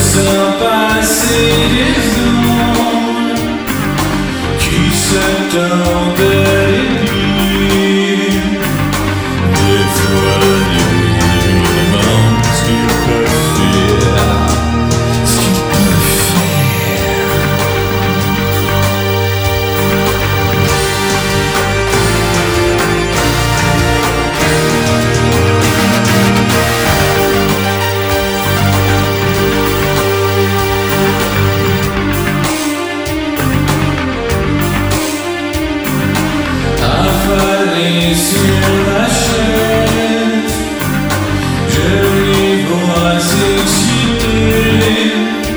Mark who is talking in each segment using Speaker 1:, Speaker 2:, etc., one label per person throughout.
Speaker 1: sans passer des ondes qui se tendent les nuits. Des fois les nuits, je me demande ce qu'il peut faire, ce qu'il peut faire. Avalé sur la chaise, je les vois s'exciter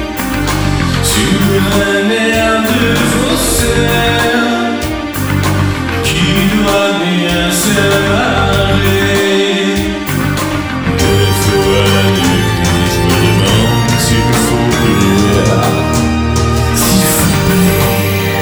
Speaker 1: sur un air de faussaire qui doit bien se marrer. Des fois la nuit, je me demande s'il faut plaire, s'il faut plaire.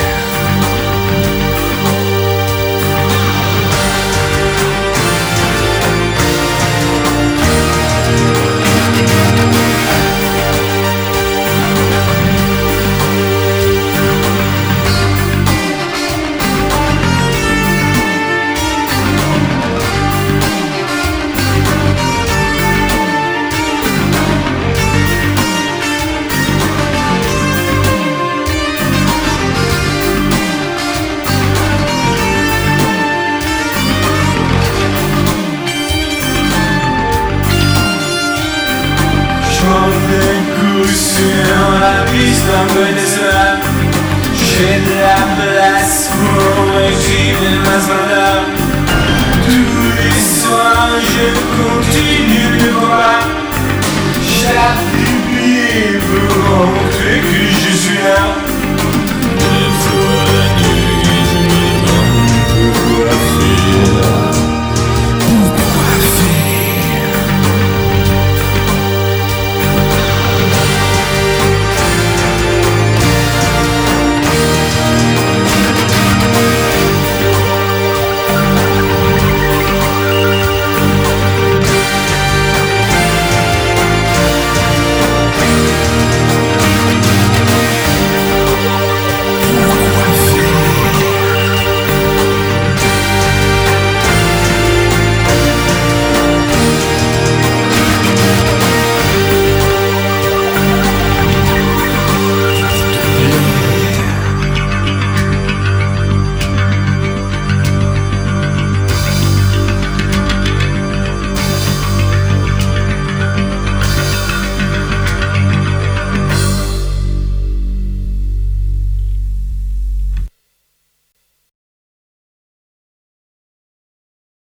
Speaker 1: Des coups sur la piste d'un peu décevable. J'ai de la place pour écrire ma soldats. Tous les soirs je continue de voir. J'appuie